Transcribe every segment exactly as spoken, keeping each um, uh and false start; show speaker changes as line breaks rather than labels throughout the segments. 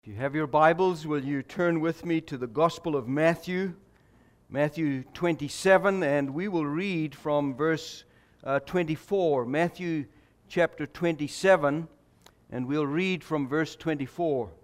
If you have your Bibles, will you turn with me to the Gospel of Matthew, Matthew twenty-seven, and we will read from verse uh, twenty-four. Matthew chapter twenty-seven, and we'll read from verse twenty-four. I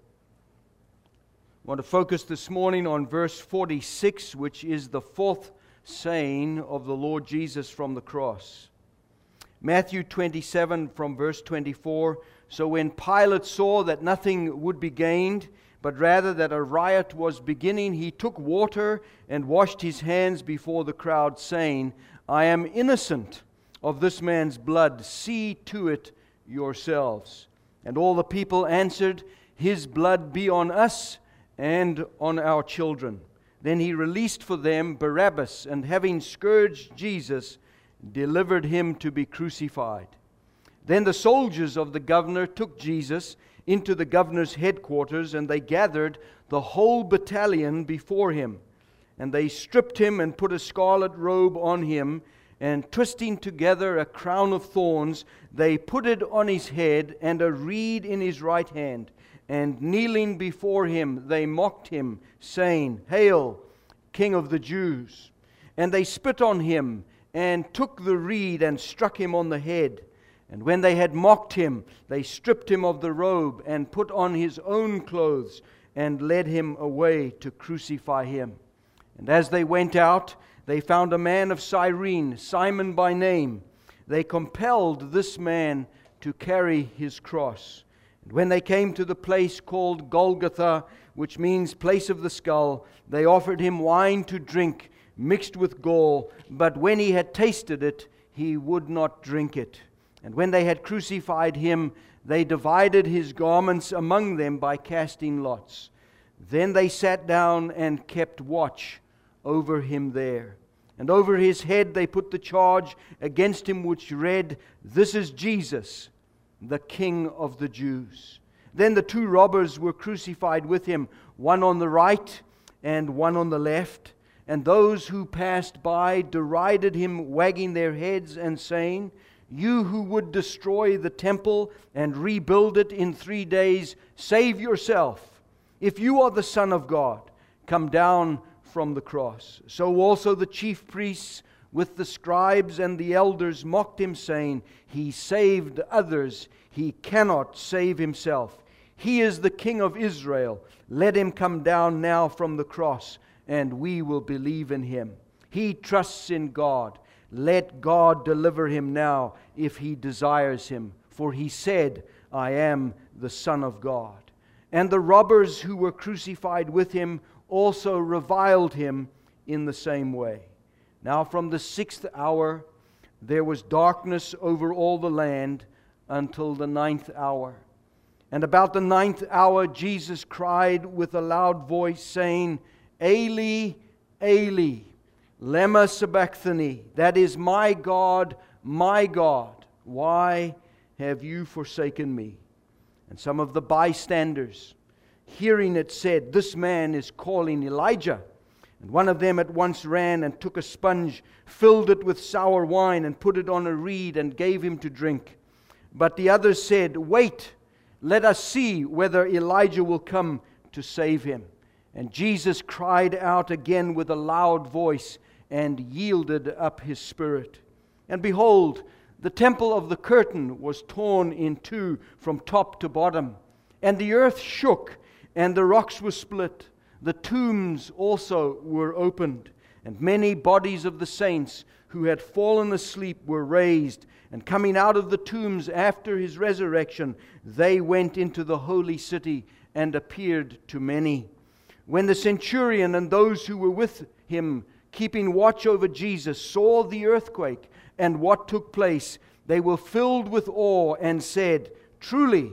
want to focus this morning on verse forty-six, which is the fourth saying of the Lord Jesus from the cross. Matthew twenty-seven from verse twenty-four. So when Pilate saw that nothing would be gained, but rather that a riot was beginning, he took water and washed his hands before the crowd, saying, I am innocent of this man's blood. See to it yourselves. And all the people answered, His blood be on us and on our children. Then he released for them Barabbas, and having scourged Jesus, delivered him to be crucified. Then the soldiers of the governor took Jesus into the governor's headquarters, and they gathered the whole battalion before him. And they stripped him and put a scarlet robe on him, and twisting together a crown of thorns, they put it on his head, and a reed in his right hand. And kneeling before him, they mocked him, saying, Hail, King of the Jews! And they spit on him, and took the reed, and struck him on the head. And when they had mocked him, they stripped him of the robe, and put on his own clothes, and led him away to crucify him. And as they went out, they found a man of Cyrene, Simon by name. They compelled this man to carry his cross. And when they came to the place called Golgotha, which means place of the skull, they offered him wine to drink, mixed with gall. But when he had tasted it, he would not drink it. And when they had crucified him, they divided his garments among them by casting lots. Then they sat down and kept watch over him there. And over his head they put the charge against him, which read, This is Jesus, the King of the Jews. Then the two robbers were crucified with him, one on the right and one on the left. And those who passed by derided him, wagging their heads and saying, You who would destroy the temple and rebuild it in three days, save yourself. If you are the Son of God, come down from the cross. So also the chief priests with the scribes and the elders mocked him, saying, He saved others, he cannot save himself. He is the King of Israel. Let him come down now from the cross, and we will believe in him. He trusts in God. Let God deliver him now if he desires him. For he said, I am the Son of God. And the robbers who were crucified with him also reviled him in the same way. Now from the sixth hour there was darkness over all the land until the ninth hour. And about the ninth hour Jesus cried with a loud voice, saying, Eli, Eli, lema sabachthani, that is, my God, my God, why have you forsaken me? And some of the bystanders, hearing it, said, This man is calling Elijah. And one of them at once ran and took a sponge, filled it with sour wine, and put it on a reed, and gave him to drink. But the others said, Wait, let us see whether Elijah will come to save him. And Jesus cried out again with a loud voice, and yielded up his spirit. And behold, the temple of the curtain was torn in two from top to bottom. And the earth shook, and the rocks were split. The tombs also were opened. And many bodies of the saints who had fallen asleep were raised. And coming out of the tombs after his resurrection, they went into the holy city and appeared to many. When the centurion and those who were with him, keeping watch over Jesus, saw the earthquake and what took place, they were filled with awe and said, Truly,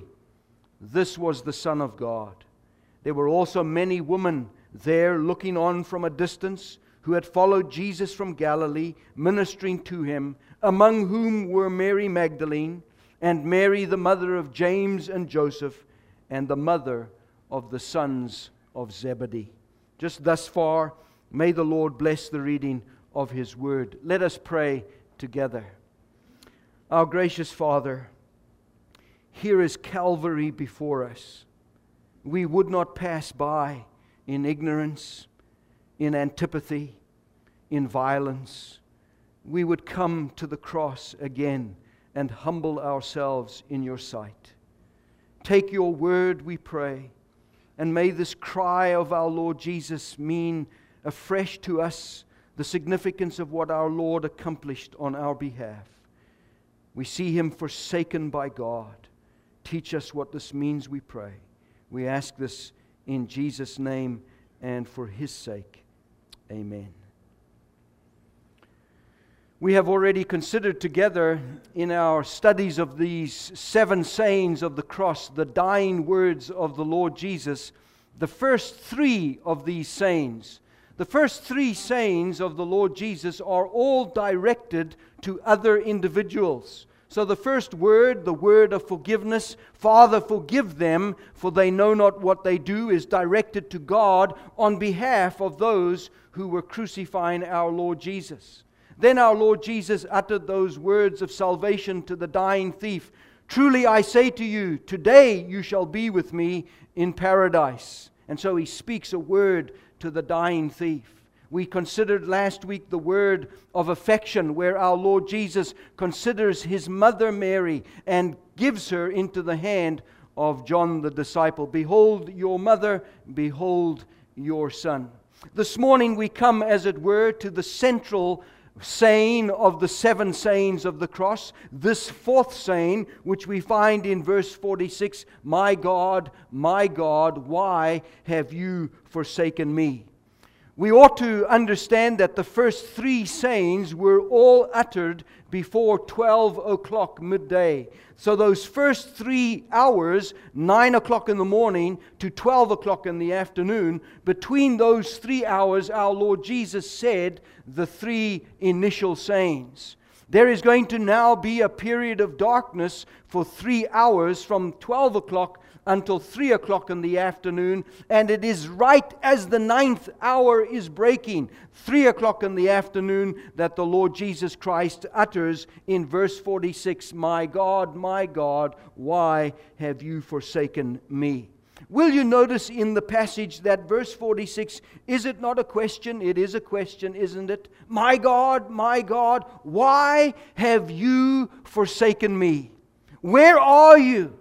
this was the Son of God. There were also many women there looking on from a distance, who had followed Jesus from Galilee, ministering to him, among whom were Mary Magdalene, and Mary the mother of James and Joseph, and the mother of the sons of Zebedee. Just thus far, may the Lord bless the reading of His Word. Let us pray together. Our gracious Father, here is Calvary before us. we would not pass by in ignorance, in antipathy, in violence. We would come to the cross again and humble ourselves in your sight. Take your word, we pray, and may this cry of our Lord Jesus mean afresh to us the significance of what our Lord accomplished on our behalf. We see Him forsaken by God. Teach us what this means, we pray. We ask this in Jesus' name and for His sake. Amen. We have already considered together in our studies of these seven sayings of the cross, the dying words of the Lord Jesus, the first three of these sayings. The first three sayings of the Lord Jesus are all directed to other individuals. So the first word, the word of forgiveness, Father, forgive them, for they know not what they do, is directed to God on behalf of those who were crucifying our Lord Jesus. Then our Lord Jesus uttered those words of salvation to the dying thief. Truly I say to you, today you shall be with me in paradise. And so He speaks a word to the dying thief. We considered last week the word of affection, where our Lord Jesus considers His mother Mary and gives her into the hand of John the disciple. Behold your mother, behold your son. This morning we come, as it were, to the central saying of the seven sayings of the cross, this fourth saying, which we find in verse forty-six, My God, my God, why have you forsaken me? We ought to understand that the first three sayings were all uttered before twelve o'clock midday. So those first three hours, nine o'clock in the morning to twelve o'clock in the afternoon, between those three hours, our Lord Jesus said the three initial sayings. There is going to now be a period of darkness for three hours from twelve o'clock until three o'clock in the afternoon, and it is right as the ninth hour is breaking, three o'clock in the afternoon, that the Lord Jesus Christ utters in verse forty-six, My God, my God, why have you forsaken me? Will you notice in the passage that verse forty-six, is it not a question? It is a question, isn't it? My God, my God, why have you forsaken me? Where are you?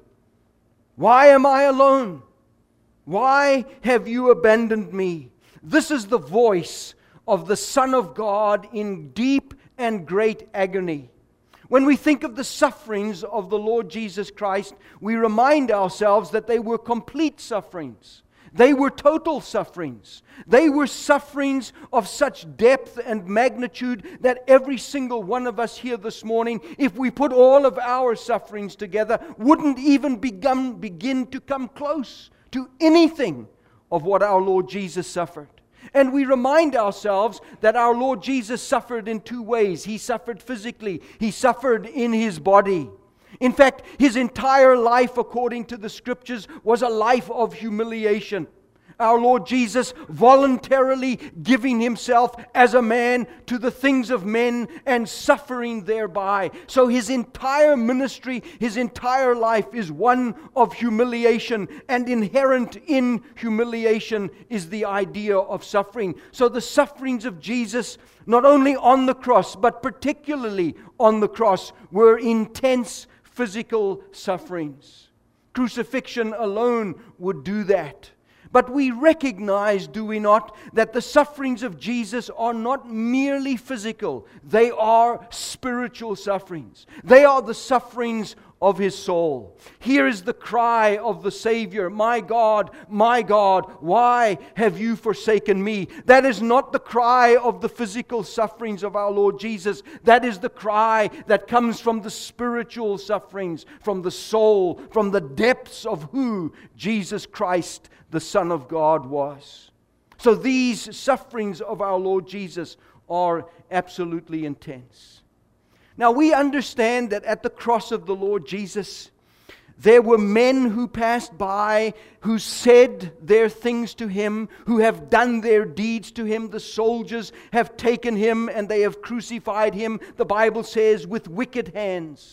Why am I alone? Why have you abandoned me? This is the voice of the Son of God in deep and great agony. When we think of the sufferings of the Lord Jesus Christ, we remind ourselves that they were complete sufferings. They were total sufferings. They were sufferings of such depth and magnitude that every single one of us here this morning, if we put all of our sufferings together, wouldn't even begin, begin to come close to anything of what our Lord Jesus suffered. And we remind ourselves that our Lord Jesus suffered in two ways. He suffered physically. He suffered in His body. In fact, His entire life, according to the Scriptures, was a life of humiliation. Our Lord Jesus voluntarily giving Himself as a man to the things of men and suffering thereby. So His entire ministry, His entire life is one of humiliation, and inherent in humiliation is the idea of suffering. So the sufferings of Jesus, not only on the cross, but particularly on the cross, were intense physical sufferings. Crucifixion alone would do that. But we recognize, do we not, that the sufferings of Jesus are not merely physical. They are spiritual sufferings. They are the sufferings of His soul. Here is the cry of the Savior, My God, my God, why have you forsaken me? That is not the cry of the physical sufferings of our Lord Jesus. That is the cry that comes from the spiritual sufferings, from the soul, from the depths of who Jesus Christ, the Son of God, was. So these sufferings of our Lord Jesus are absolutely intense. Now we understand that at the cross of the Lord Jesus, there were men who passed by, who said their things to Him, who have done their deeds to Him. The soldiers have taken Him and they have crucified Him, the Bible says, with wicked hands.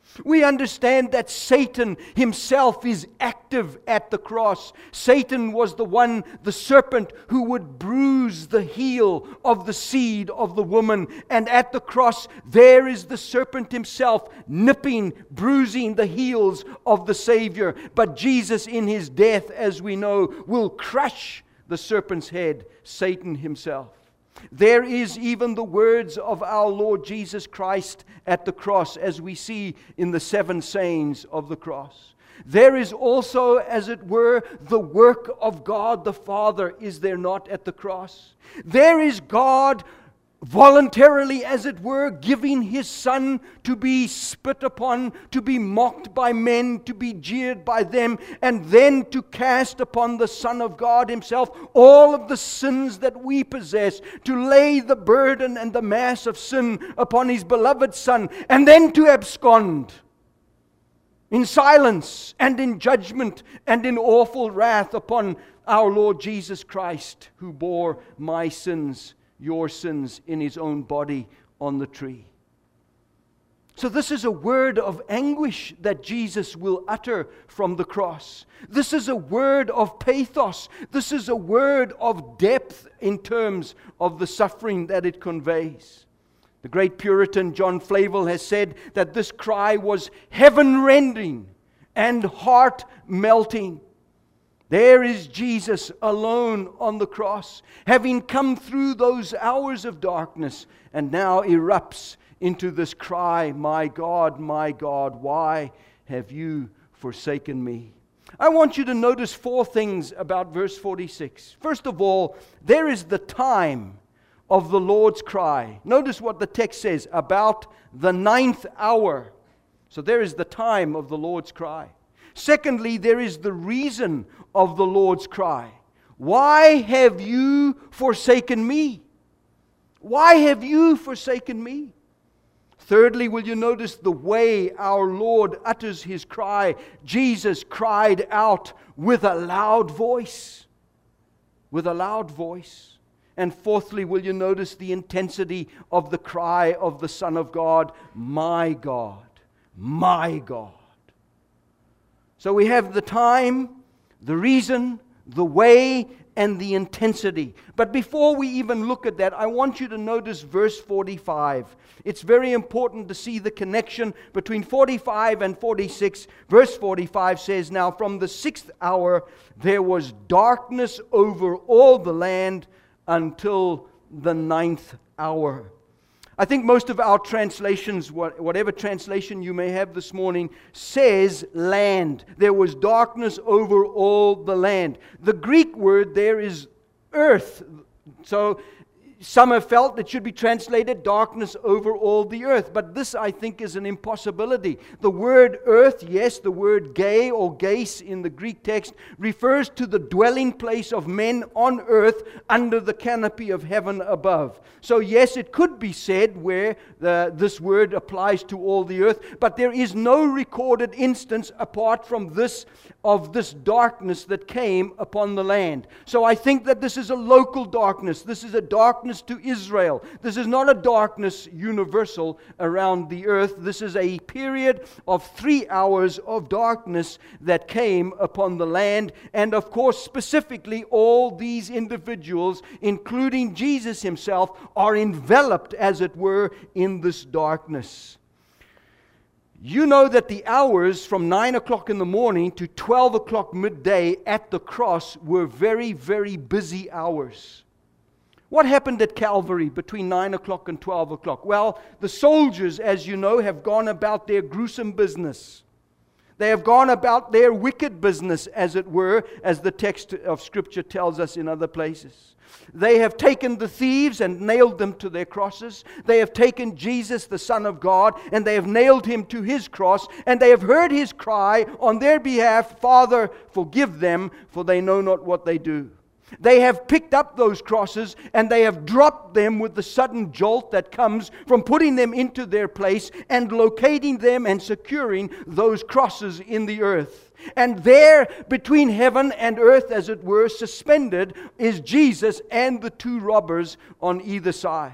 We understand that Satan himself is active at the cross. Satan was the one, the serpent, who would bruise the heel of the seed of the woman. And at the cross, there is the serpent himself, nipping, bruising the heels of the Savior. But Jesus, in his death, as we know, will crush the serpent's head, Satan himself. There is even the words of our Lord Jesus Christ at the cross, as we see in the seven sayings of the cross. There is also, as it were, the work of God the Father, is there not, at the cross? There is God voluntarily, as it were, giving His Son to be spit upon, to be mocked by men, to be jeered by them, and then to cast upon the Son of God Himself all of the sins that we possess, to lay the burden and the mass of sin upon His beloved Son, and then to abscond in silence and in judgment and in awful wrath upon our Lord Jesus Christ, who bore my sins, your sins, in His own body on the tree. So this is a word of anguish that Jesus will utter from the cross. This is a word of pathos. This is a word of depth in terms of the suffering that it conveys. The great Puritan John Flavel has said that this cry was heaven-rending and heart-melting. There is Jesus alone on the cross, having come through those hours of darkness, and now erupts into this cry, "My God, my God, why have you forsaken me?" I want you to notice four things about verse forty-six. First of all, there is the time of the Lord's cry. Notice what the text says, about the ninth hour. So there is the time of the Lord's cry. Secondly, there is the reason of the Lord's cry. Why have you forsaken me? Why have you forsaken me? Thirdly, will you notice the way our Lord utters His cry? Jesus cried out with a loud voice. With a loud voice. And fourthly, will you notice the intensity of the cry of the Son of God? My God, my God. So we have the time, the reason, the way, and the intensity. But before we even look at that, I want you to notice verse forty-five. It's very important to see the connection between forty-five and forty-six. Verse forty-five says, "Now from the sixth hour there was darkness over all the land until the ninth hour." I think most of our translations, whatever translation you may have this morning, says land. There was darkness over all the land. The Greek word there is earth. So some have felt it should be translated darkness over all the earth. But this, I think, is an impossibility. The word earth, yes, the word gay or geis in the Greek text, refers to the dwelling place of men on earth under the canopy of heaven above. So yes, it could be said where the, this word applies to all the earth, but there is no recorded instance apart from this of this darkness that came upon the land. So I think that this is a local darkness. This is a darkness to Israel. This is not a darkness universal around the earth. This is a period of three hours of darkness that came upon the land. And of course, specifically, all these individuals, including Jesus Himself, are enveloped, as it were, in this darkness. You know that the hours from nine o'clock in the morning to twelve o'clock midday at the cross were very, very busy hours. What happened at Calvary between nine o'clock and twelve o'clock? Well, the soldiers, as you know, have gone about their gruesome business. They have gone about their wicked business, as it were, as the text of Scripture tells us in other places. They have taken the thieves and nailed them to their crosses. They have taken Jesus, the Son of God, and they have nailed Him to His cross. And they have heard His cry on their behalf, "Father, forgive them, for they know not what they do." They have picked up those crosses and they have dropped them with the sudden jolt that comes from putting them into their place and locating them and securing those crosses in the earth. And there, between heaven and earth, as it were, suspended, is Jesus and the two robbers on either side.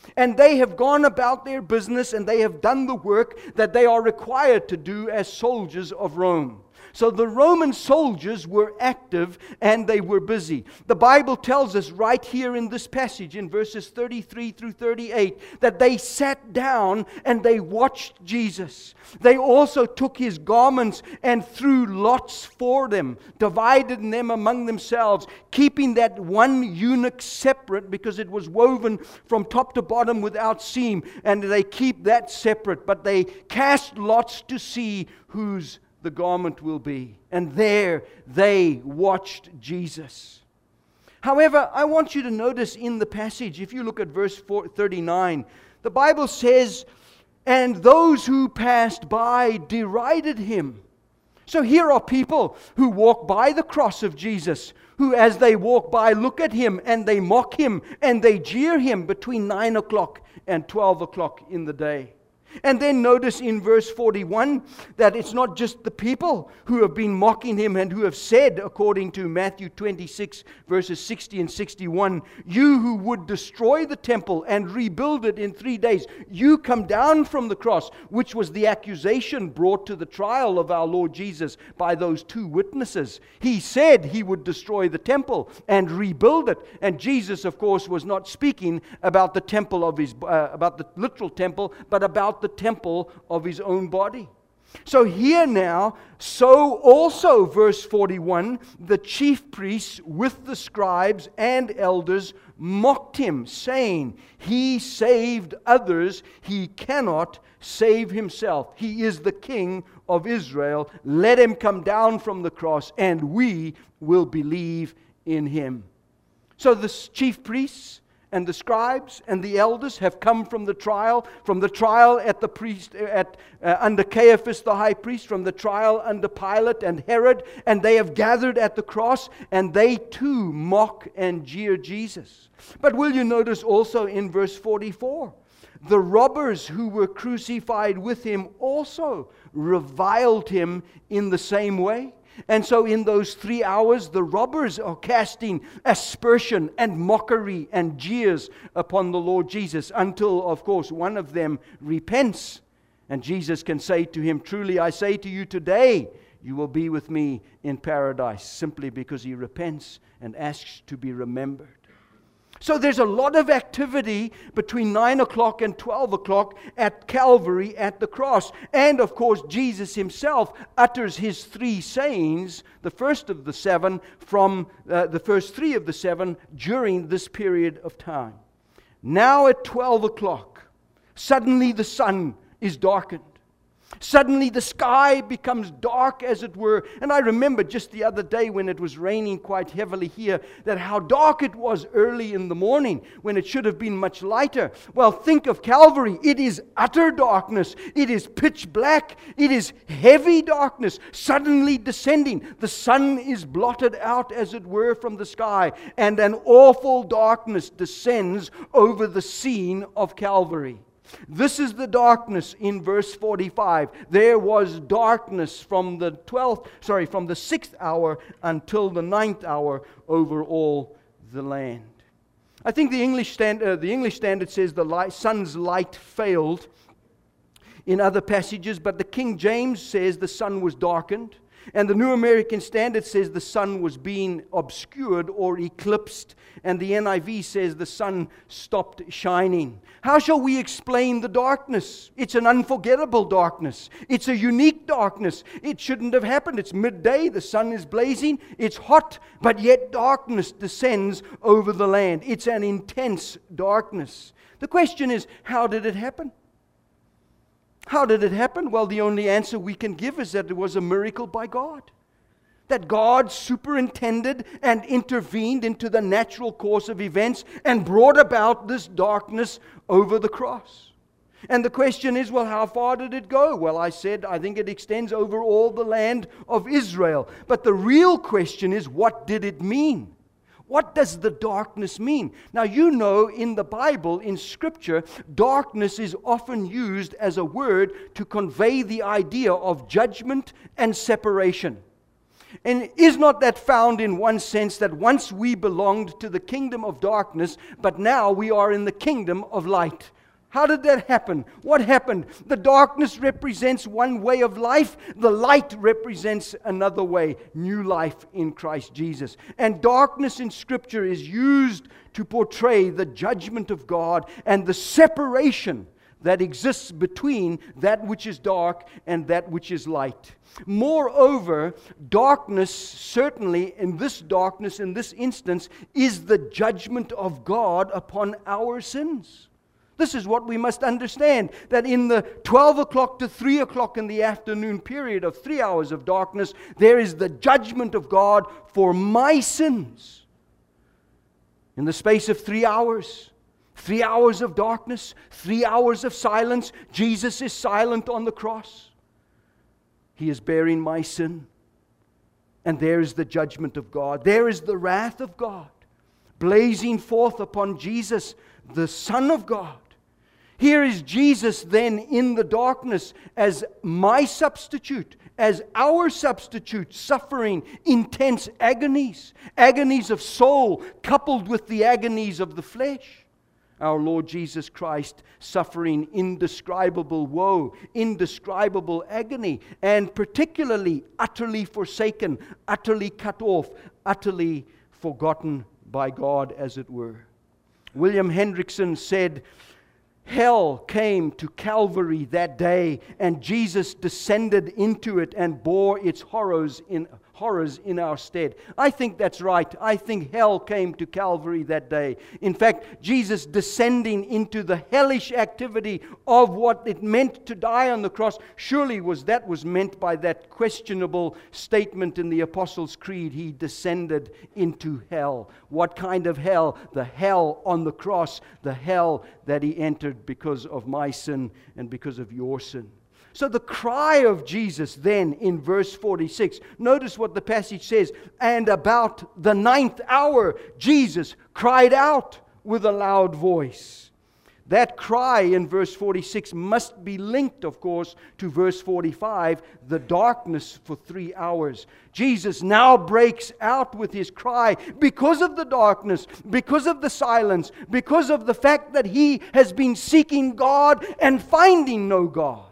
And they have gone about their business and they have done the work that they are required to do as soldiers of Rome. So the Roman soldiers were active and they were busy. The Bible tells us right here in this passage in verses thirty-three through thirty-eight that they sat down and they watched Jesus. They also took his garments and threw lots for them, divided them among themselves, keeping that one eunuch separate because it was woven from top to bottom without seam, and they keep that separate. But they cast lots to see whose the garment will be. And there they watched Jesus. However, I want you to notice in the passage, if you look at verse thirty-nine, the Bible says, and those who passed by derided him. So here are people who walk by the cross of Jesus, who as they walk by look at him and they mock him and they jeer him between nine o'clock and twelve o'clock in the day. And then notice in verse forty-one that it's not just the people who have been mocking him and who have said, according to Matthew twenty-six, verses sixty and sixty-one, you who would destroy the temple and rebuild it in three days, you come down from the cross, which was the accusation brought to the trial of our Lord Jesus by those two witnesses. He said he would destroy the temple and rebuild it. And Jesus, of course, was not speaking about the temple of his, uh, about the literal temple, but about the temple of his own body. So here now, so also, verse forty-one, the chief priests with the scribes and elders mocked him, saying, he saved others, he cannot save himself. He is the King of Israel. Let him come down from the cross, and we will believe in him. So the chief priests and the scribes and the elders have come from the trial, from the trial at the priest at uh, under Caiaphas the high priest, from the trial under Pilate and Herod, and they have gathered at the cross, and they too mock and jeer Jesus. But will you notice also in verse forty-four, the robbers who were crucified with him also reviled him in the same way. And so in those three hours, the robbers are casting aspersion and mockery and jeers upon the Lord Jesus until, of course, one of them repents. And Jesus can say to him, truly I say to you today, you will be with me in paradise, simply because he repents and asks to be remembered. So there's a lot of activity between nine o'clock and twelve o'clock at Calvary at the cross. And of course, Jesus himself utters his three sayings, the first of the seven, from uh, the first three of the seven during this period of time. Now at twelve o'clock, suddenly the sun is darkened. Suddenly the sky becomes dark, as it were. And I remember just the other day when it was raining quite heavily here, that how dark it was early in the morning when it should have been much lighter. Well, think of Calvary. It is utter darkness. It is pitch black. It is heavy darkness suddenly descending. The sun is blotted out, as it were, from the sky, and an awful darkness descends over the scene of Calvary. This is the darkness in verse forty-five. There was darkness from the twelfth, sorry, from the sixth hour until the ninth hour over all the land. I think the English stand, uh, the English Standard says the light, sun's light failed in other passages, but the King James says the sun was darkened. And the New American Standard says the sun was being obscured or eclipsed. And the N I V says the sun stopped shining. How shall we explain the darkness? It's an unforgettable darkness. It's a unique darkness. It shouldn't have happened. It's midday. The sun is blazing. It's hot. But yet darkness descends over the land. It's an intense darkness. The question is, how did it happen? How did it happen? Well, the only answer we can give is that it was a miracle by God. That God superintended and intervened into the natural course of events and brought about this darkness over the cross. And the question is, well, how far did it go? Well, I said, I think it extends over all the land of Israel. But the real question is, what did it mean? What does the darkness mean? Now, you know, in the Bible, in Scripture, darkness is often used as a word to convey the idea of judgment and separation. And is not that found in one sense that once we belonged to the kingdom of darkness, but now we are in the kingdom of light? How did that happen? What happened? The darkness represents one way of life. The light represents another way, new life in Christ Jesus. And darkness in Scripture is used to portray the judgment of God and the separation that exists between that which is dark and that which is light. Moreover, darkness, certainly in this darkness, in this instance, is the judgment of God upon our sins. This is what we must understand, that in the twelve o'clock to three o'clock in the afternoon period of three hours of darkness, there is the judgment of God for my sins. In the space of three hours, three hours of darkness, three hours of silence, Jesus is silent on the cross. He is bearing my sin. And there is the judgment of God. There is the wrath of God blazing forth upon Jesus, the Son of God. Here is Jesus then in the darkness as my substitute, as our substitute, suffering intense agonies, agonies of soul coupled with the agonies of the flesh. Our Lord Jesus Christ suffering indescribable woe, indescribable agony, and particularly utterly forsaken, utterly cut off, utterly forgotten by God, as it were. William Hendrickson said, "Hell came to Calvary that day, and Jesus descended into it and bore its horrors in horrors in our stead." I think that's right. I think hell came to Calvary that day. In fact, Jesus descending into the hellish activity of what it meant to die on the cross, surely was that was meant by that questionable statement in the Apostles' Creed, He descended into hell. What kind of hell? The hell on the cross, the hell that He entered because of my sin and because of your sin. So the cry of Jesus then in verse forty-six, notice what the passage says, "And about the ninth hour, Jesus cried out with a loud voice." That cry in verse forty-six must be linked, of course, to verse forty-five, the darkness for three hours. Jesus now breaks out with His cry because of the darkness, because of the silence, because of the fact that He has been seeking God and finding no God.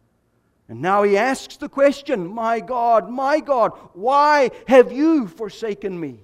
And now He asks the question, "My God, my God, why have you forsaken me?"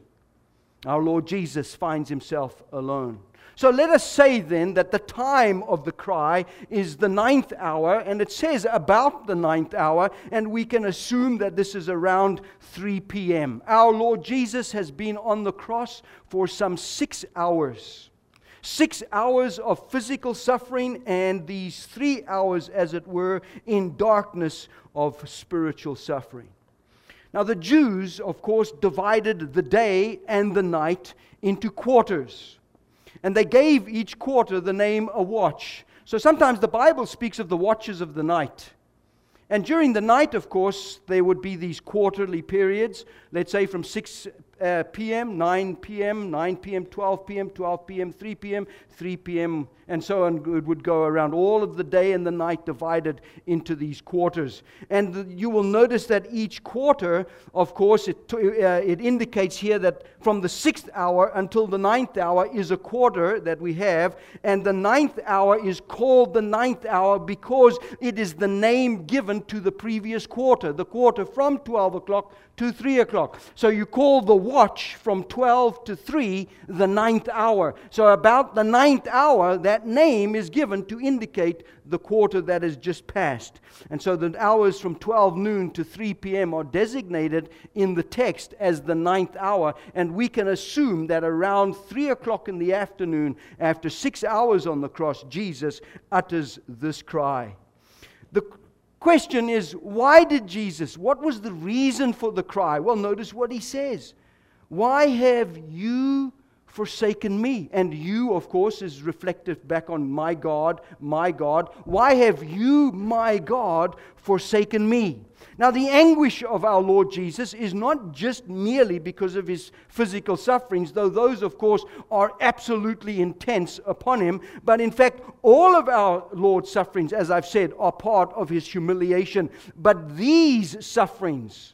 Our Lord Jesus finds Himself alone. So let us say then that the time of the cry is the ninth hour, and it says about the ninth hour, and we can assume that this is around three p.m. Our Lord Jesus has been on the cross for some six hours. Six hours of physical suffering, and these three hours, as it were, in darkness of spiritual suffering. Now the Jews, of course, divided the day and the night into quarters. And they gave each quarter the name a watch. So sometimes the Bible speaks of the watches of the night. And during the night, of course, there would be these quarterly periods, let's say from six p.m., nine p.m., nine p.m., twelve p.m., twelve p.m., three p.m., three p.m., and so on. It would go around all of the day and the night divided into these quarters. And you will notice that each quarter, of course, it, uh, it indicates here that from the sixth hour until the ninth hour is a quarter that we have, and the ninth hour is called the ninth hour because it is the name given to the previous quarter, the quarter from twelve o'clock to three o'clock. So you call the watch from twelve to three the ninth hour. So about the ninth hour, that name is given to indicate the quarter that has just passed. And so the hours from twelve noon to three p.m. are designated in the text as the ninth hour. And we can assume that around three o'clock in the afternoon, after six hours on the cross, Jesus utters this cry. The question is, why did Jesus, what was the reason for the cry? Well, notice what He says. "Why have you forsaken me?" And you, of course, is reflective back on my God, my God. "Why have you, my God, forsaken me?" Now, the anguish of our Lord Jesus is not just merely because of His physical sufferings, though those, of course, are absolutely intense upon Him. But in fact, all of our Lord's sufferings, as I've said, are part of His humiliation. But these sufferings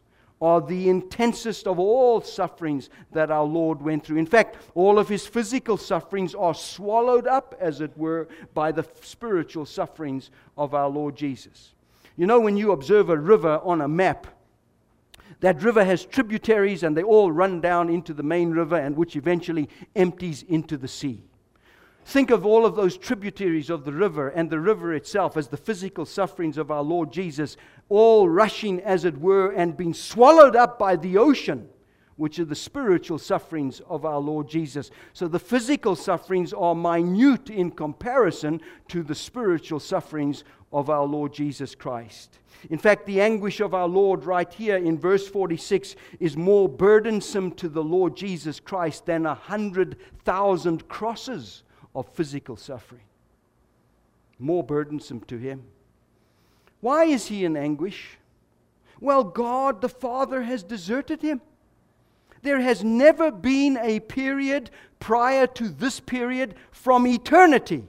are the intensest of all sufferings that our Lord went through. In fact, all of his physical sufferings are swallowed up, as it were, by the spiritual sufferings of our Lord Jesus. You know, when you observe a river on a map, that river has tributaries and they all run down into the main river, and which eventually empties into the sea. Think of all of those tributaries of the river and the river itself as the physical sufferings of our Lord Jesus, all rushing, as it were, and being swallowed up by the ocean, which are the spiritual sufferings of our Lord Jesus. So the physical sufferings are minute in comparison to the spiritual sufferings of our Lord Jesus Christ. In fact, the anguish of our Lord right here in verse forty-six is more burdensome to the Lord Jesus Christ than a hundred thousand crosses of physical suffering. More burdensome to him. Why is he in anguish? Well, God the Father has deserted him. There has never been a period prior to this period from eternity,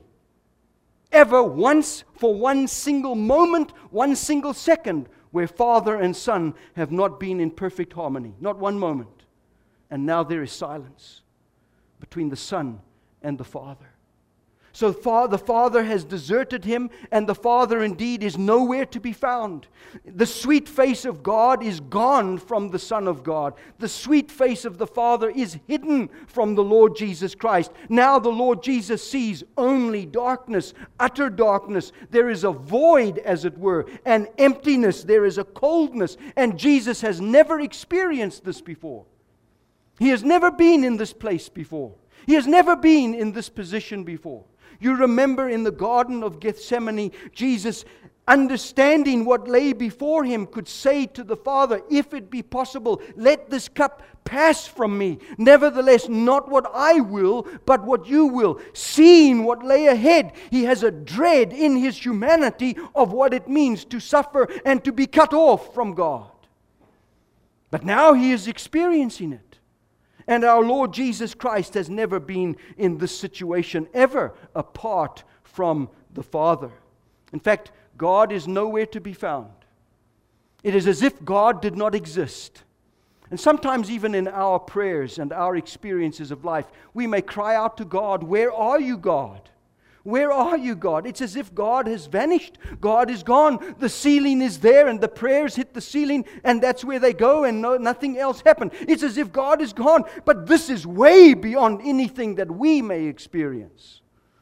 ever once, for one single moment, one single second, where Father and Son have not been in perfect harmony. Not one moment. And now there is silence between the Son and the Father. So far, the Father has deserted him, and the Father indeed is nowhere to be found. The sweet face of God is gone from the Son of God. The sweet face of the Father is hidden from the Lord Jesus Christ. Now the Lord Jesus sees only darkness, utter darkness. There is a void, as it were, an emptiness. There is a coldness, and Jesus has never experienced this before. He has never been in this place before. He has never been in this position before. You remember in the Garden of Gethsemane, Jesus, understanding what lay before him, could say to the Father, if it be possible, let this cup pass from me. Nevertheless, not what I will, but what you will. Seeing what lay ahead, he has a dread in his humanity of what it means to suffer and to be cut off from God. But now he is experiencing it. And our Lord Jesus Christ has never been in this situation ever apart from the Father. In fact, God is nowhere to be found. It is as if God did not exist. And sometimes even in our prayers and our experiences of life, we may cry out to God, "Where are you, God? Where are you, God?" It's as if God has vanished. God is gone. The ceiling is there and the prayers hit the ceiling and that's where they go and no, nothing else happened. It's as if God is gone. But this is way beyond anything that we may experience.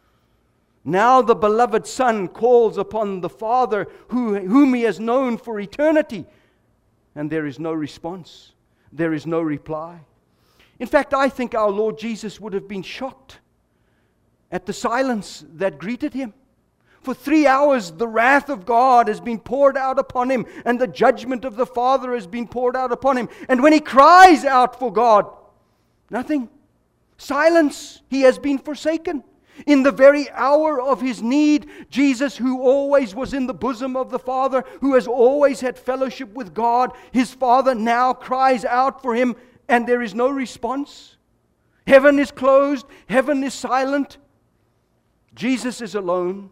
Now the beloved Son calls upon the Father who, whom he has known for eternity. And there is no response. There is no reply. In fact, I think our Lord Jesus would have been shocked at the silence that greeted him. For three hours the wrath of God has been poured out upon him, and the judgment of the Father has been poured out upon him. And when he cries out for God, nothing. Silence. He has been forsaken. In the very hour of his need, Jesus, who always was in the bosom of the Father, who has always had fellowship with God, his Father now cries out for him, and there is no response. Heaven is closed. Heaven is silent. Jesus is alone.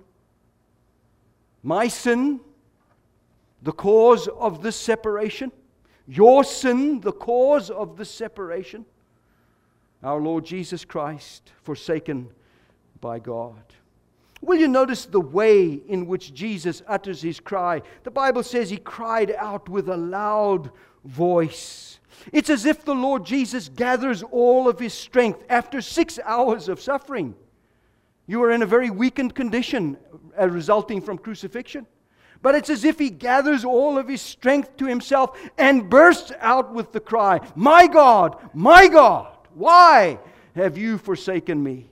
My sin, the cause of this separation. Your sin, the cause of this separation. Our Lord Jesus Christ, forsaken by God. Will you notice the way in which Jesus utters his cry? The Bible says he cried out with a loud voice. It's as if the Lord Jesus gathers all of his strength after six hours of suffering. You are in a very weakened condition uh, resulting from crucifixion. But it's as if he gathers all of his strength to himself and bursts out with the cry, "My God, my God, why have you forsaken me?"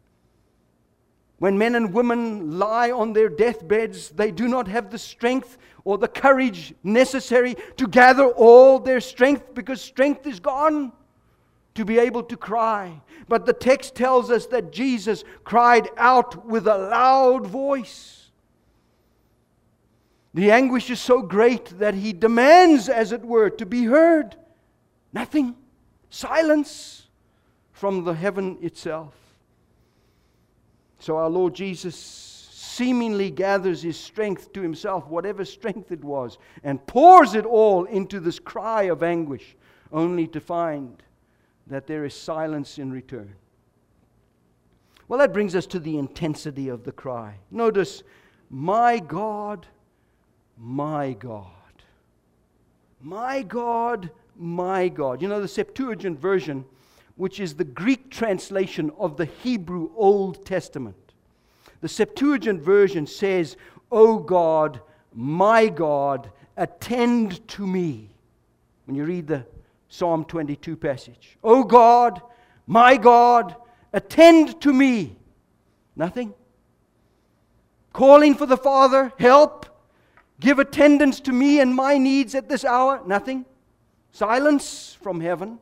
When men and women lie on their deathbeds, they do not have the strength or the courage necessary to gather all their strength, because strength is gone to be able to cry. But the text tells us that Jesus cried out with a loud voice. The anguish is so great that he demands, as it were, to be heard. Nothing. Silence from the heaven itself. So our Lord Jesus seemingly gathers his strength to himself, whatever strength it was, and pours it all into this cry of anguish, only to find that there is silence in return. Well, that brings us to the intensity of the cry. Notice, my God, my God. My God, my God. You know, the Septuagint version, which is the Greek translation of the Hebrew Old Testament. The Septuagint version says, O God, my God, attend to me. When you read the Psalm twenty-two passage. O God, my God, attend to me. Nothing. Calling for the Father, help. Give attendance to me and my needs at this hour. Nothing. Silence from heaven.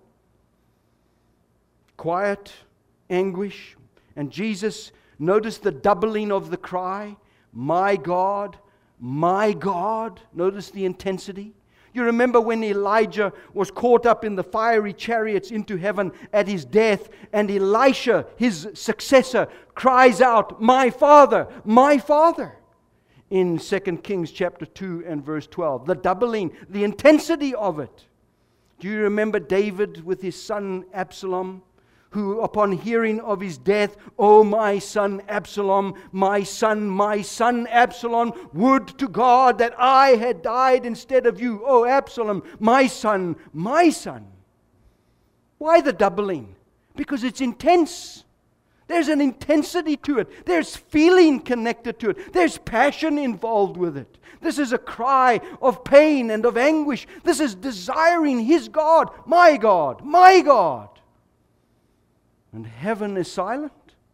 Quiet, anguish. And Jesus, notice the doubling of the cry. My God, my God. Notice the intensity. You remember when Elijah was caught up in the fiery chariots into heaven at his death, and Elisha, his successor, cries out, my Father, my Father, in Second Kings chapter two and verse twelve. The doubling, the intensity of it. Do you remember David with his son Absalom, who upon hearing of his death, O my son Absalom, my son, my son Absalom, would to God that I had died instead of you. O Absalom, my son, my son. Why the doubling? Because it's intense. There's an intensity to it. There's feeling connected to it. There's passion involved with it. This is a cry of pain and of anguish. This is desiring his God, my God, my God. And heaven is silent.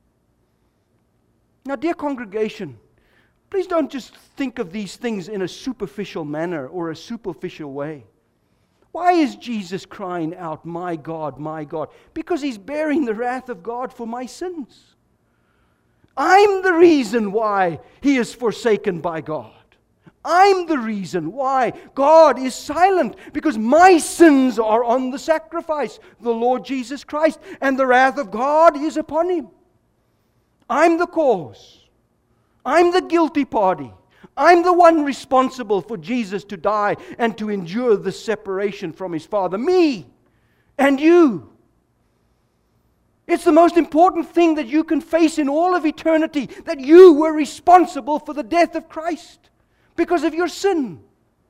Now, dear congregation, please don't just think of these things in a superficial manner or a superficial way. Why is Jesus crying out, my God, my God? Because he's bearing the wrath of God for my sins. I'm the reason why he is forsaken by God. I'm the reason why God is silent, because my sins are on the sacrifice, the Lord Jesus Christ, and the wrath of God is upon him. I'm the cause. I'm the guilty party. I'm the one responsible for Jesus to die and to endure the separation from his Father. Me and you. It's the most important thing that you can face in all of eternity, that you were responsible for the death of Christ. Because of your sin.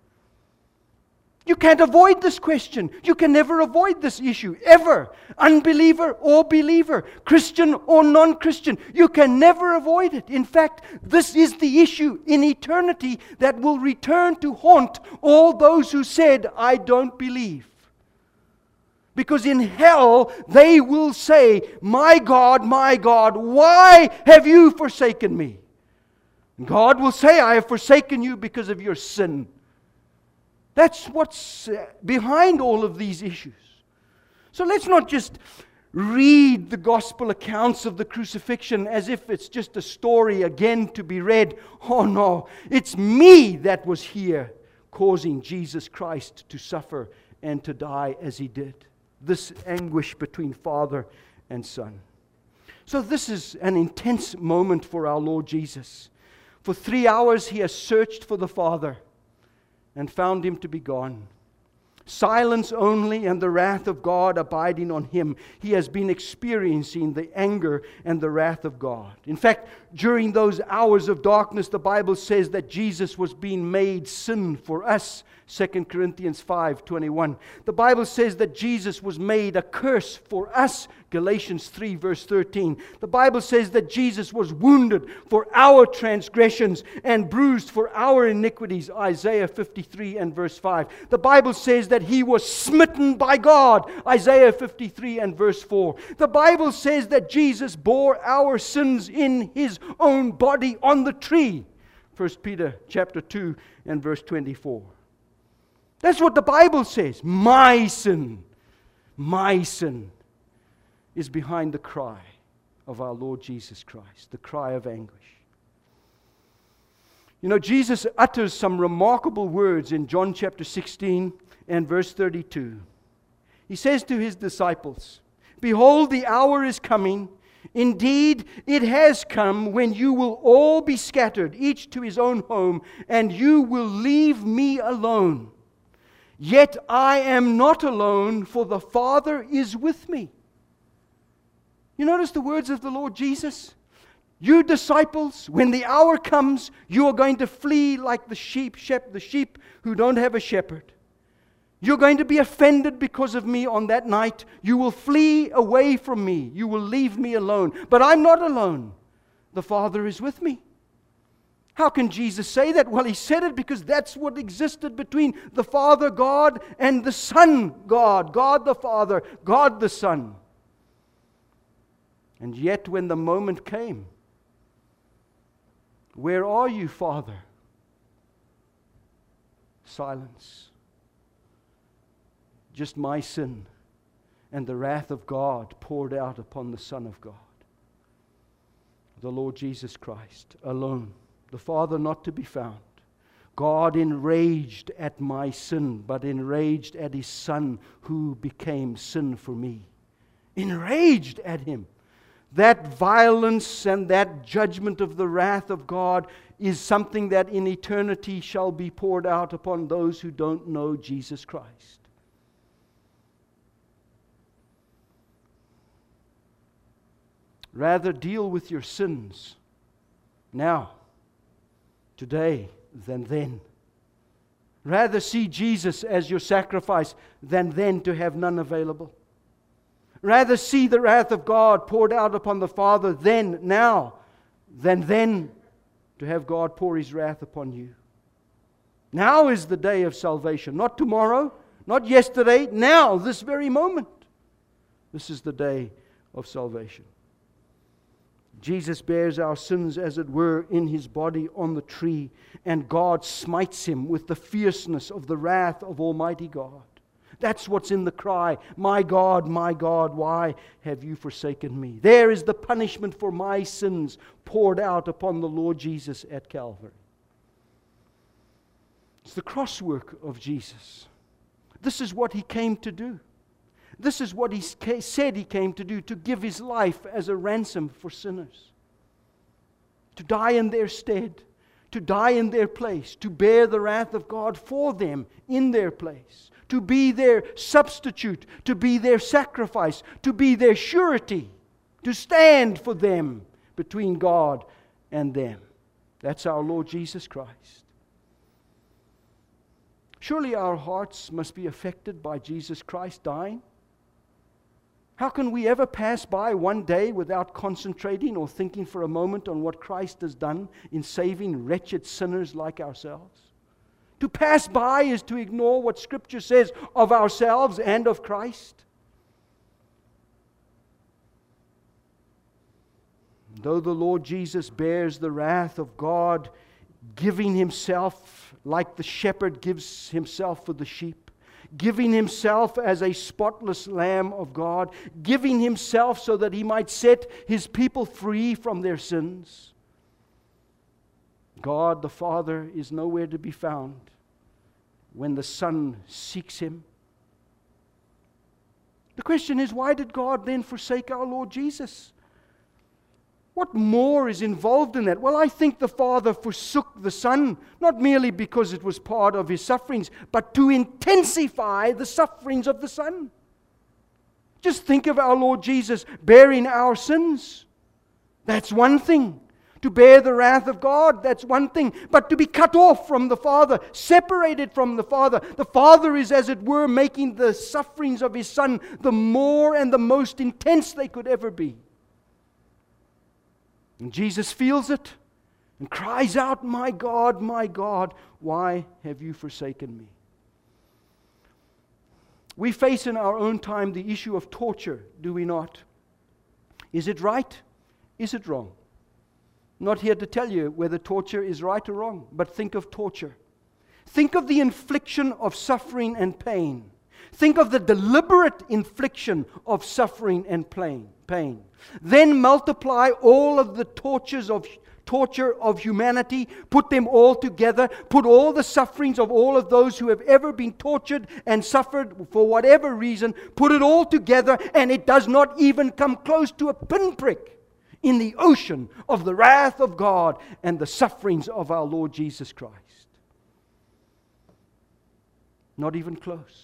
You can't avoid this question. You can never avoid this issue, ever. Unbeliever or believer, Christian or non-Christian, you can never avoid it. In fact, this is the issue in eternity that will return to haunt all those who said, I don't believe. Because in hell, they will say, my God, my God, why have you forsaken me? God will say, I have forsaken you because of your sin. That's what's behind all of these issues. So let's not just read the gospel accounts of the crucifixion as if it's just a story again to be read. Oh no, it's me that was here causing Jesus Christ to suffer and to die as he did. This anguish between Father and Son. So this is an intense moment for our Lord Jesus. For three hours he has searched for the Father and found him to be gone. Silence only and the wrath of God abiding on him. He has been experiencing the anger and the wrath of God. In fact, during those hours of darkness, the Bible says that Jesus was being made sin for us. Second Corinthians five twenty-one. The Bible says that Jesus was made a curse for us. Galatians three verse thirteen. The Bible says that Jesus was wounded for our transgressions and bruised for our iniquities. Isaiah fifty-three and verse five. The Bible says that he was smitten by God. Isaiah fifty-three and verse four. The Bible says that Jesus bore our sins in his own body on the tree. First Peter chapter two and verse twenty-four. That's what the Bible says. My sin, my sin is behind the cry of our Lord Jesus Christ, the cry of anguish. You know, Jesus utters some remarkable words in John chapter sixteen and verse thirty-two. He says to his disciples, behold, the hour is coming, Indeed, it has come when you will all be scattered, each to his own home, and you will leave me alone. Yet I am not alone, for the Father is with me. You notice the words of the Lord Jesus? You disciples, when the hour comes, you are going to flee like the sheep, shep, the sheep who don't have a shepherd. You're going to be offended because of me on that night. You will flee away from me. You will leave me alone. But I'm not alone. The Father is with me. How can Jesus say that? Well, He said it because that's what existed between the Father God and the Son God. God the Father, God the Son. And yet when the moment came, where are you, Father? Silence. Just my sin and the wrath of God poured out upon the Son of God, the Lord Jesus Christ, alone. The Father not to be found. God enraged at my sin, but enraged at His Son who became sin for me. Enraged at Him. That violence and that judgment of the wrath of God is something that in eternity shall be poured out upon those who don't know Jesus Christ. Rather deal with your sins now, today, than then. Rather see Jesus as your sacrifice than then to have none available. Rather see the wrath of God poured out upon the Father then, now, than then to have God pour His wrath upon you. Now is the day of salvation. Not tomorrow, not yesterday, now, this very moment. This is the day of salvation. Jesus bears our sins, as it were, in His body on the tree, and God smites Him with the fierceness of the wrath of Almighty God. That's what's in the cry, my God, my God, why have you forsaken me? There is the punishment for my sins poured out upon the Lord Jesus at Calvary. It's the cross work of Jesus. This is what He came to do. This is what He said He came to do, to give His life as a ransom for sinners. To die in their stead, to die in their place, to bear the wrath of God for them in their place, to be their substitute, to be their sacrifice, to be their surety, to stand for them between God and them. That's our Lord Jesus Christ. Surely our hearts must be affected by Jesus Christ dying. How can we ever pass by one day without concentrating or thinking for a moment on what Christ has done in saving wretched sinners like ourselves? To pass by is to ignore what Scripture says of ourselves and of Christ. Though the Lord Jesus bears the wrath of God, giving Himself like the shepherd gives himself for the sheep, giving Himself as a spotless Lamb of God, giving Himself so that He might set His people free from their sins. God the Father is nowhere to be found when the Son seeks Him. The question is, why did God then forsake our Lord Jesus? What more is involved in that? Well, I think the Father forsook the Son, not merely because it was part of His sufferings, but to intensify the sufferings of the Son. Just think of our Lord Jesus bearing our sins. That's one thing. To bear the wrath of God, that's one thing. But to be cut off from the Father, separated from the Father. The Father is, as it were, making the sufferings of His Son the more and the most intense they could ever be. And Jesus feels it and cries out, my God, my God, why have you forsaken me? We face in our own time the issue of torture, do we not? Is it right? Is it wrong? I'm not here to tell you whether torture is right or wrong, but think of torture. Think of the infliction of suffering and pain. Think of the deliberate infliction of suffering and pain. Pain. Then multiply all of the tortures of torture of humanity, put them all together, put all the sufferings of all of those who have ever been tortured and suffered for whatever reason, put it all together, and it does not even come close to a pinprick in the ocean of the wrath of God and the sufferings of our Lord Jesus Christ. Not even close.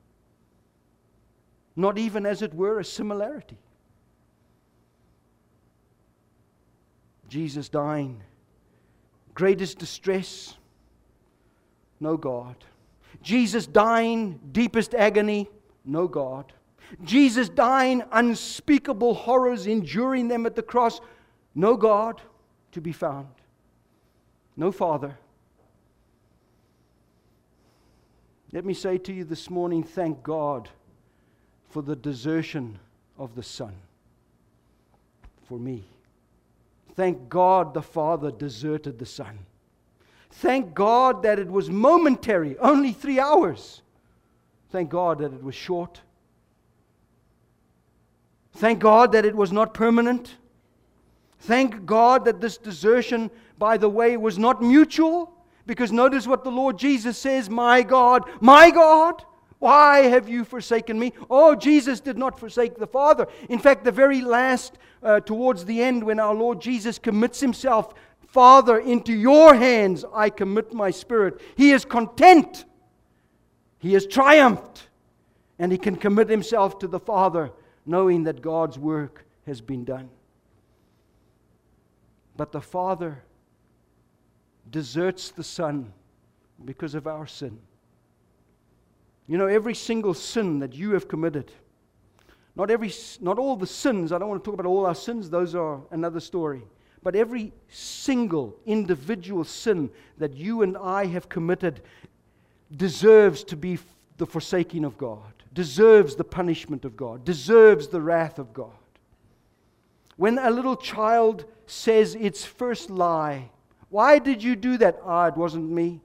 Not even, as it were, a similarity. Jesus dying, greatest distress, no God. Jesus dying, deepest agony, no God. Jesus dying, unspeakable horrors, enduring them at the cross, no God to be found. No Father. Let me say to you this morning, thank God for the desertion of the Son for me. Thank God the Father deserted the Son. Thank God that it was momentary, only three hours. Thank God that it was short. Thank God that it was not permanent. Thank God that this desertion, by the way, was not mutual. Because notice what the Lord Jesus says, my God, my God, why have you forsaken me? Oh, Jesus did not forsake the Father. In fact, the very last, uh, towards the end, when our Lord Jesus commits Himself, Father, into your hands I commit my spirit. He is content. He has triumphed. And He can commit Himself to the Father, knowing that God's work has been done. But the Father deserts the Son because of our sin. You know, every single sin that you have committed, not every, not all the sins, I don't want to talk about all our sins, those are another story, but every single individual sin that you and I have committed deserves to be the forsaking of God, deserves the punishment of God, deserves the wrath of God. When a little child says its first lie, why did you do that? Ah, it wasn't me.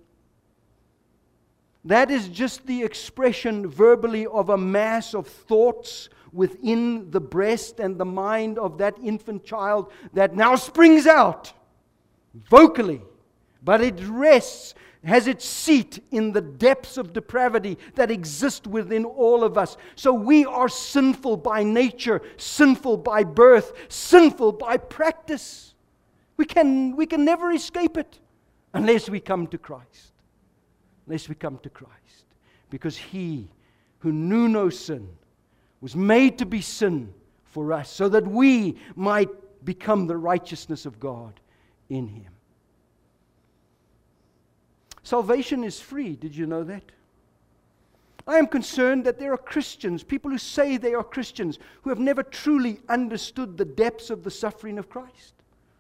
That is just the expression verbally of a mass of thoughts within the breast and the mind of that infant child that now springs out vocally, but it rests, has its seat in the depths of depravity that exist within all of us. So we are sinful by nature, sinful by birth, sinful by practice. We can, we can never escape it unless we come to Christ. Unless we come to Christ. Because He who knew no sin was made to be sin for us, so that we might become the righteousness of God in Him. Salvation is free. Did you know that? I am concerned that there are Christians, people who say they are Christians, who have never truly understood the depths of the suffering of Christ.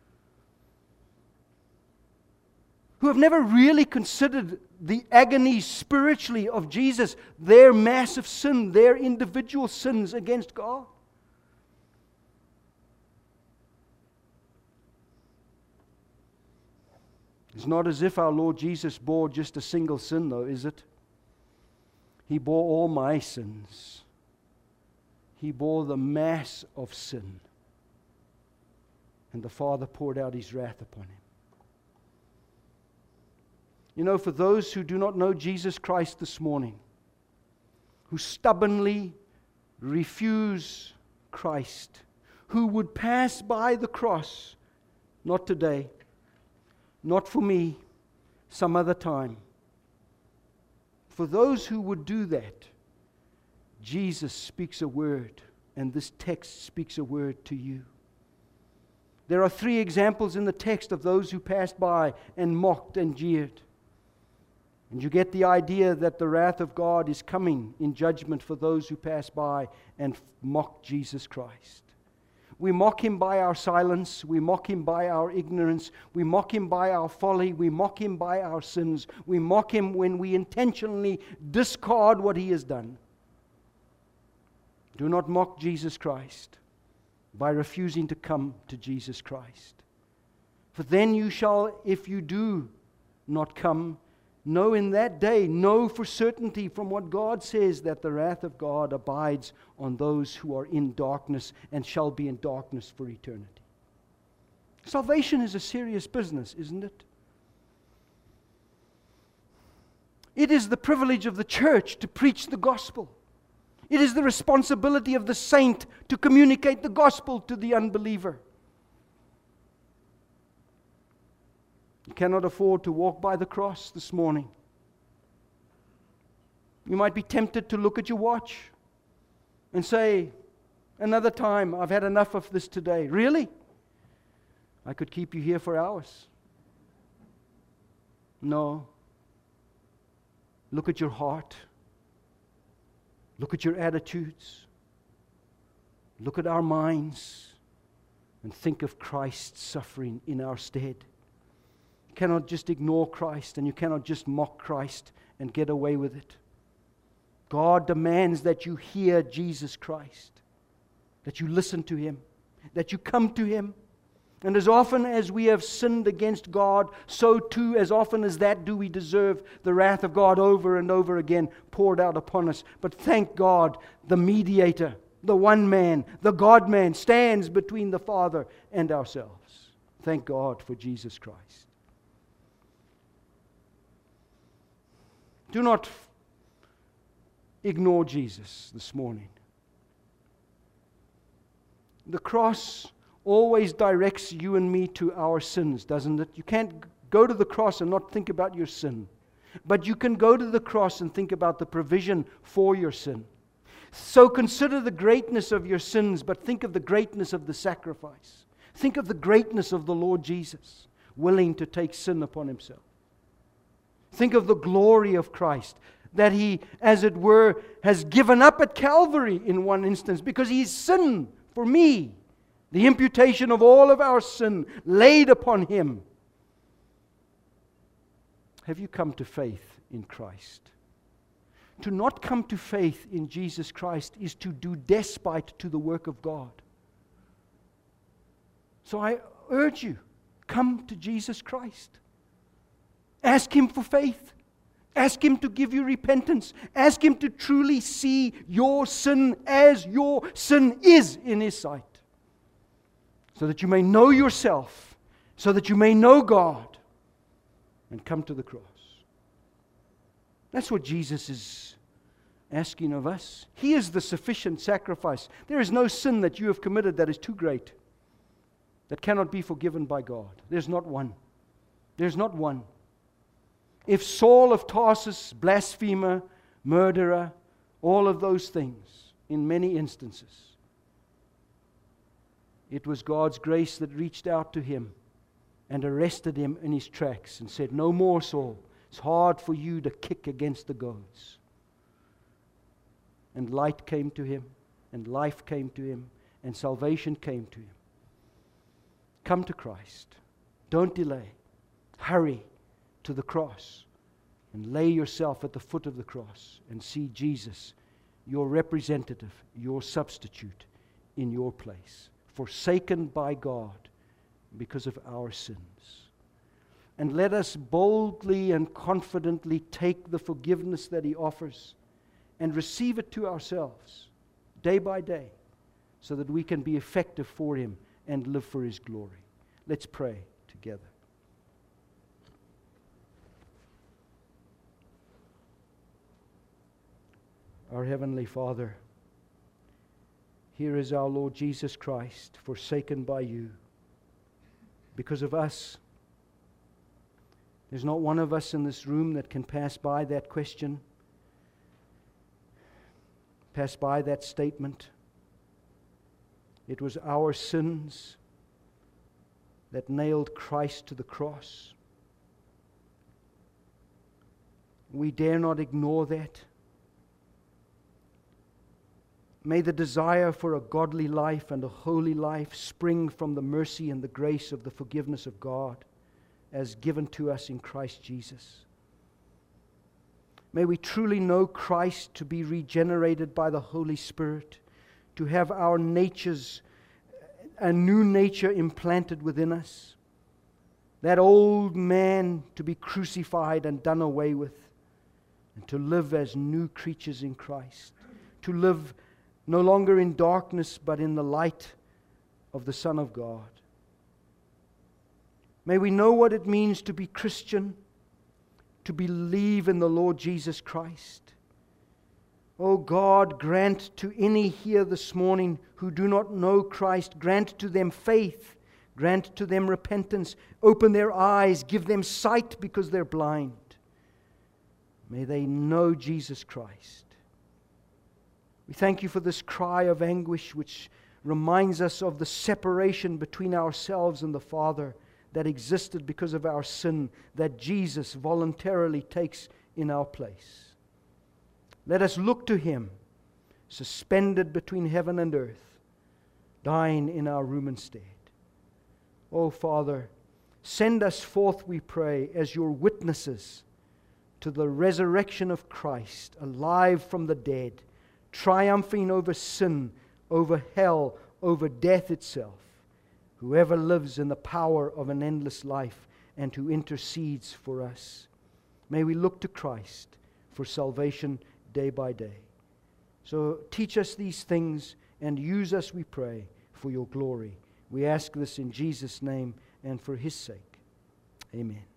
Who have never really considered the agony spiritually of Jesus, their massive sin, their individual sins against God. It's not as if our Lord Jesus bore just a single sin, though, is it? He bore all my sins. He bore the mass of sin. And the Father poured out His wrath upon Him. You know, for those who do not know Jesus Christ this morning, who stubbornly refuse Christ, who would pass by the cross, not today, not for me, some other time. For those who would do that, Jesus speaks a word, and this text speaks a word to you. There are three examples in the text of those who passed by and mocked and jeered. And you get the idea that the wrath of God is coming in judgment for those who pass by and mock Jesus Christ. We mock Him by our silence. We mock Him by our ignorance. We mock Him by our folly. We mock Him by our sins. We mock Him when we intentionally discard what He has done. Do not mock Jesus Christ by refusing to come to Jesus Christ. For then you shall, if you do not come, know in that day, know for certainty from what God says, that the wrath of God abides on those who are in darkness and shall be in darkness for eternity. Salvation is a serious business, isn't it? It is the privilege of the church to preach the gospel. It is the responsibility of the saint to communicate the gospel to the unbeliever. You cannot afford to walk by the cross this morning. You might be tempted to look at your watch and say, another time, I've had enough of this today. Really? I could keep you here for hours. No. Look at your heart. Look at your attitudes. Look at our minds and think of Christ's suffering in our stead. You cannot just ignore Christ, and you cannot just mock Christ and get away with it. God demands that you hear Jesus Christ, that you listen to Him, that you come to Him. And as often as we have sinned against God, so too, as often as that, do we deserve the wrath of God over and over again poured out upon us. But thank God, the mediator, the one man, the God-man, stands between the Father and ourselves. Thank God for Jesus Christ. Do not ignore Jesus this morning. The cross always directs you and me to our sins, doesn't it? You can't go to the cross and not think about your sin. But you can go to the cross and think about the provision for your sin. So consider the greatness of your sins, but think of the greatness of the sacrifice. Think of the greatness of the Lord Jesus, willing to take sin upon Himself. Think of the glory of Christ, that He, as it were, has given up at Calvary in one instance, because He's sin for me. The imputation of all of our sin laid upon Him. Have you come to faith in Christ? To not come to faith in Jesus Christ is to do despite to the work of God. So I urge you, come to Jesus Christ. Ask Him for faith. Ask Him to give you repentance. Ask Him to truly see your sin as your sin is in His sight. So that you may know yourself, so that you may know God, and come to the cross. That's what Jesus is asking of us. He is the sufficient sacrifice. There is no sin that you have committed that is too great, that cannot be forgiven by God. There's not one. There's not one. If Saul of Tarsus, blasphemer, murderer, all of those things, in many instances, it was God's grace that reached out to him and arrested him in his tracks and said, "No more, Saul. It's hard for you to kick against the goads." And light came to him, and life came to him, and salvation came to him. Come to Christ. Don't delay. Hurry to the cross and lay yourself at the foot of the cross and see Jesus, your representative, your substitute, in your place, forsaken by God because of our sins. And let us boldly and confidently take the forgiveness that He offers and receive it to ourselves day by day so that we can be effective for Him and live for His glory. Let's pray together. Our Heavenly Father, here is our Lord Jesus Christ, forsaken by You. Because of us, there's not one of us in this room that can pass by that question, pass by that statement. It was our sins that nailed Christ to the cross. We dare not ignore that. May the desire for a godly life and a holy life spring from the mercy and the grace of the forgiveness of God as given to us in Christ Jesus. May we truly know Christ, to be regenerated by the Holy Spirit, to have our natures, a new nature implanted within us, that old man to be crucified and done away with, and to live as new creatures in Christ, to live no longer in darkness, but in the light of the Son of God. May we know what it means to be Christian, to believe in the Lord Jesus Christ. Oh God, grant to any here this morning who do not know Christ, grant to them faith, Grant to them repentance. Open their eyes. Give them sight because they're blind. May they know Jesus Christ. We thank you for this cry of anguish which reminds us of the separation between ourselves and the Father that existed because of our sin, that Jesus voluntarily takes in our place. Let us look to Him, suspended between heaven and earth, dying in our room instead. Oh, Father, send us forth, we pray, as your witnesses to the resurrection of Christ, alive from the dead, triumphing over sin, over hell, over death itself. Whoever lives in the power of an endless life and who intercedes for us. May we look to Christ for salvation day by day. So teach us these things and use us, we pray, for your glory. We ask this in Jesus' name and for His sake. Amen.